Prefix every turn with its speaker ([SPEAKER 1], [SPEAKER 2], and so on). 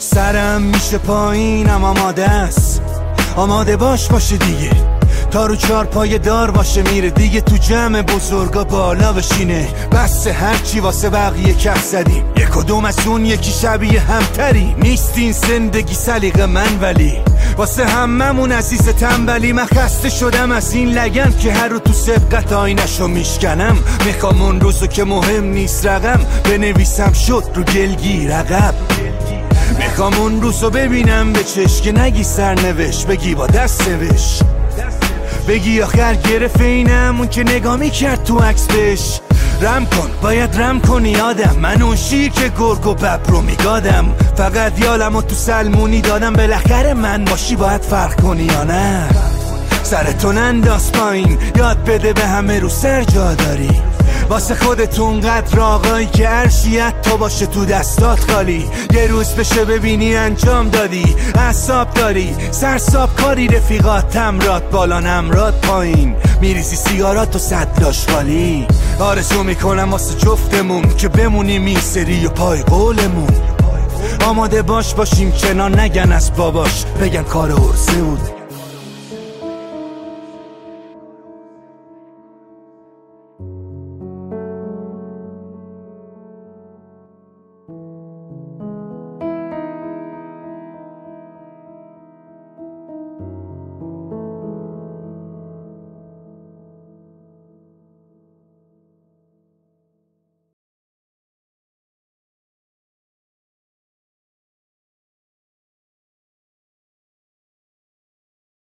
[SPEAKER 1] سرم میشه پایینم آماده است، آماده باشه دیگه، تا رو چار پای دار باشه میره دیگه، تو جمع بزرگا بالا بشینه، بس هرچی واسه بقیه کف زدیم، یک کدوم از اون یکی شبیه همتری، نیست این زندگی سلیقه من ولی واسه هممون عزیز تنبلی. من خسته شدم از این لگن که هر رو تو سبقت آینشو میشکنم، میخوام اون روزو که مهم نیست رقم بنویسم شد رو گلگیر عقب، میخوام اون روزو ببینم به چشم که نگی سرنوشت بگی با دست نوشت، بگی آخر گرفت اینم اون که نگاه میکرد تو عکس بهش، رم کن باید رم کنی آدم، من اون شیر که گرگ و ببر رو میگادم، فقط یالمو تو سلمونی دادم، بالاخره من باشی باید فرق کنی یا نه، سرتون انداز پایین یاد بده به همه رو سر جا داری، واسه خودتون قدر آقایی که عرشیت تو باشه تو دستات خالی، یه روز بشه ببینی انجام دادی، اعصاب داری سرساب کاری، رفیقات تمرات بالا نمرات پایین، میریزی سیگارات و صدلاش خالی، آرزو میکنم واسه جفتمون که بمونیم این سری و پای قولمون، آماده باشیم کنار نگن از باباش بگن کار عرضه بود.